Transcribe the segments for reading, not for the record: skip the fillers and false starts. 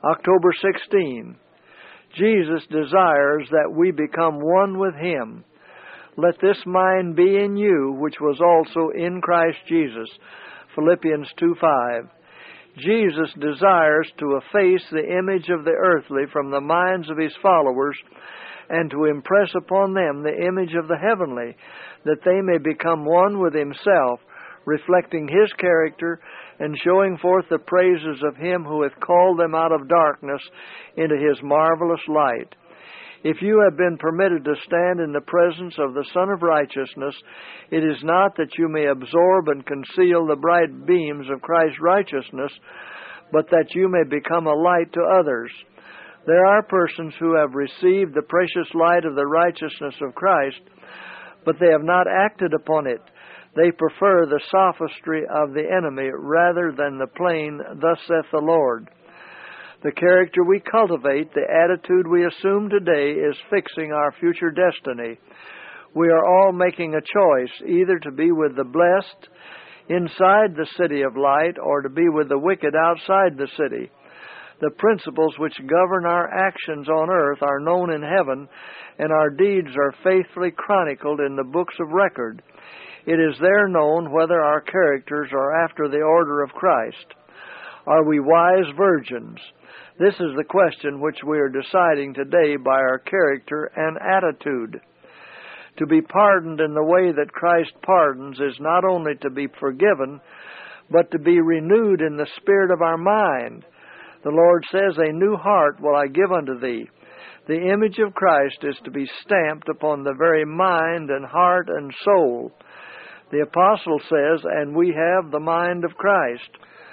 October 16. Jesus desires that we become one with Him. Let this mind be in you, which was also in Christ Jesus. Philippians 2:5. Jesus desires to efface the image of the earthly from the minds of His followers and to impress upon them the image of the heavenly, that they may become one with Himself, reflecting His character and showing forth the praises of Him who hath called them out of darkness into His marvelous light. If you have been permitted to stand in the presence of the Son of Righteousness, it is not that you may absorb and conceal the bright beams of Christ's righteousness, but that you may become a light to others. There are persons who have received the precious light of the righteousness of Christ, but they have not acted upon it. They prefer the sophistry of the enemy rather than the plain, "Thus saith the Lord." The character we cultivate, the attitude we assume today, is fixing our future destiny. We are all making a choice, either to be with the blessed inside the city of light or to be with the wicked outside the city. The principles which govern our actions on earth are known in heaven, and our deeds are faithfully chronicled in the books of record. It is there known whether our characters are after the order of Christ. Are we wise virgins? This is the question which we are deciding today by our character and attitude. To be pardoned in the way that Christ pardons is not only to be forgiven, but to be renewed in the spirit of our mind. The Lord says, "A new heart will I give unto thee." The image of Christ is to be stamped upon the very mind and heart and soul. The Apostle says, "And we have the mind of Christ."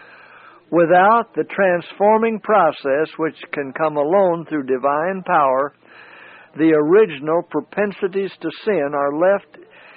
Without the transforming process which can come alone through divine power, the original propensities to sin are left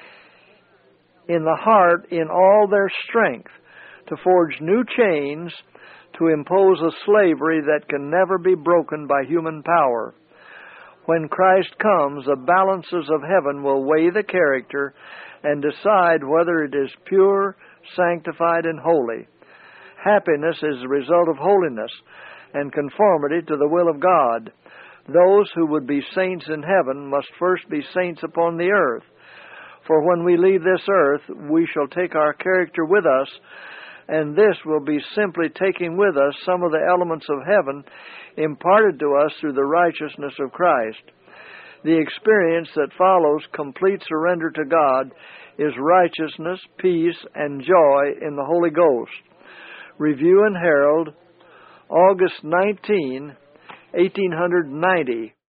in the heart in all their strength, to forge new chains, to impose a slavery that can never be broken by human power. When Christ comes, the balances of heaven will weigh the character and decide whether it is pure, sanctified, and holy. Happiness is the result of holiness and conformity to the will of God. Those who would be saints in heaven must first be saints upon the earth. For when we leave this earth, we shall take our character with us, and this will be simply taking with us some of the elements of heaven imparted to us through the righteousness of Christ. The experience that follows complete surrender to God is righteousness, peace, and joy in the Holy Ghost. Review and Herald, August 19, 1890.